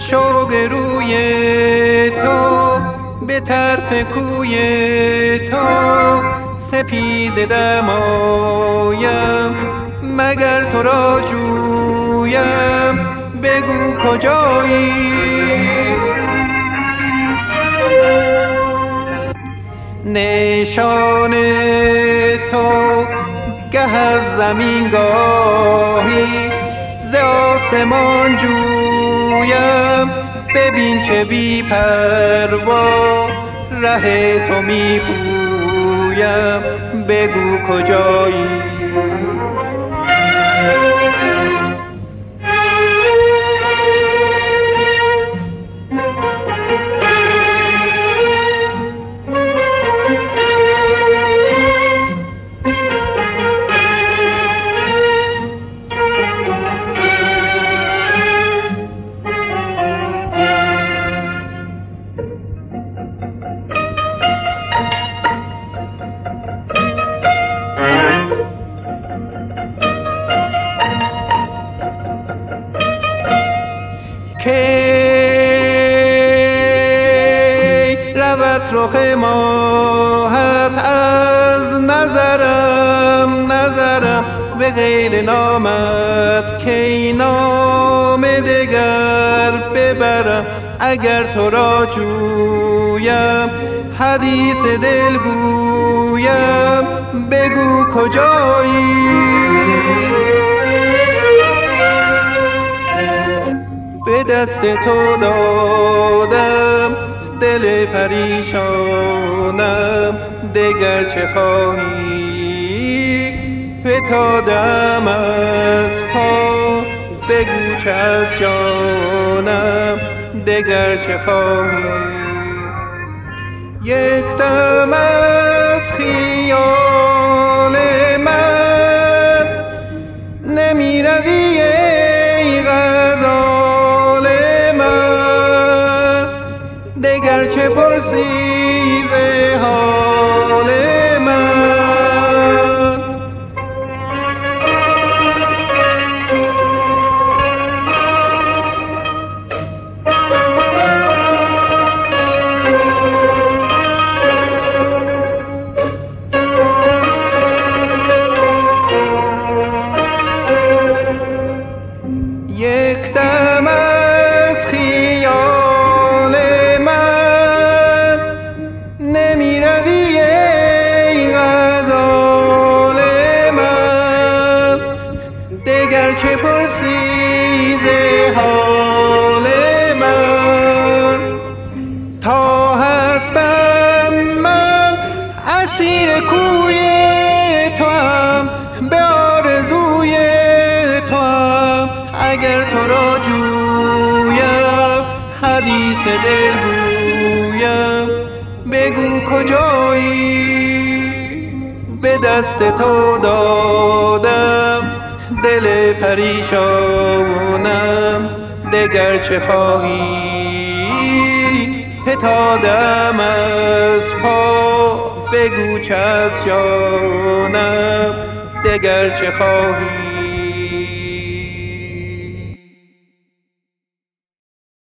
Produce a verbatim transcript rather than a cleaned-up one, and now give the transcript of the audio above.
شوق روی تو به طرف کوی تو سپیده دمایم مگر تو را جویم بگو کجایی نشان تو گه از زمین گاهی ز آسمان جویم ببین چه بی پروا ره تو می پویم بگو کجایی کی رود رخ ماهت از نظرم نظرم به غیر نامت کی نام دگر ببرم اگر تو را جویم حدیث دل گویم بگو کجایی به دست تو دادم دل پریشانم دگر چه خواهی فتادم از پا بگو چه از جانم دگر چه خواهی یک دم از خیال من نمی روی ای غزال من دگر چه پرسی ز حال من یک دم از خیال من نمی روی ای غزال من دگر چه پرسی ز حال من تا هستم من اسیر کوی توام به آرزوی توام اگر تو را جویم حدیث دل گویم بگو کجایی به دست تو دادم دل پریشانم دگر چه خواهی فتادم از پا بگو چه از جانم دگر چه خواهی